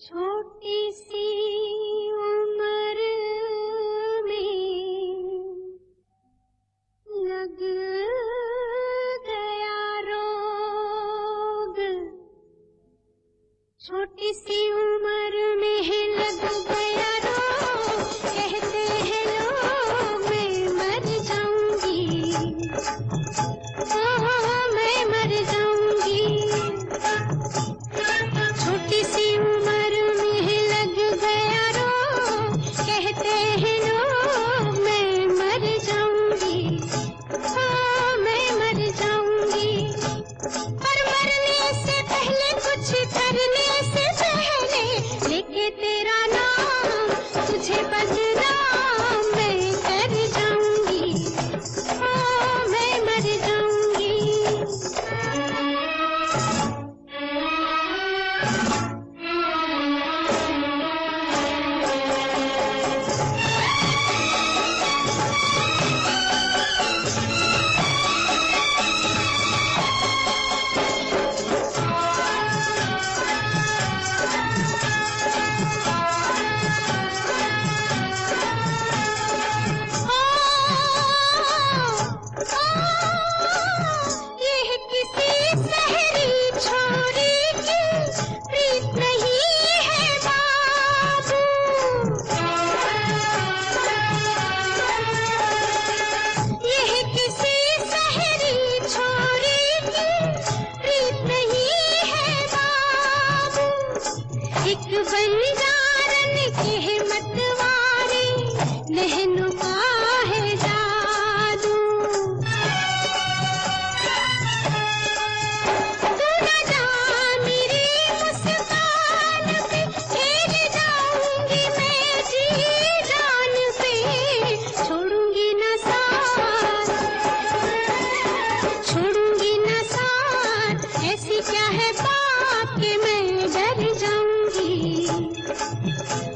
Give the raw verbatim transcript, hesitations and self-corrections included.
छोटी सी उम्र में लग गया रोग, छोटी सी उम्र में है लग गया रोग, कहते हैं लोग मैं मर जाऊंगी, ओह मैं मर जाऊंगी। छोटी सी उम्र में है लग गया रोग, कहते हैं लोग मैं मर जाऊंगी, ओह मैं मर जाऊंगी। पर मरने से पहले कुछ करने से पहले लेके तेरा नाम तुझे बदनाम मैं कर जाऊंगी, ओह मैं मर जाऊंगी। यह किसी शहरी छोरी की प्रीत नहीं है बाबू, यह किसी शहरी छोरी की प्रीत नहीं है बाबू। एक बंजारन के मतवारी नहनुमा है जादू, तू न जा मेरी मुस्कान पे, खेल जाऊंगी मैं जी जान पे, छोड़ूंगी न साथ, छोड़ूंगी न साथ, ऐसी क्या है बात कि मैं डर जाऊंगी।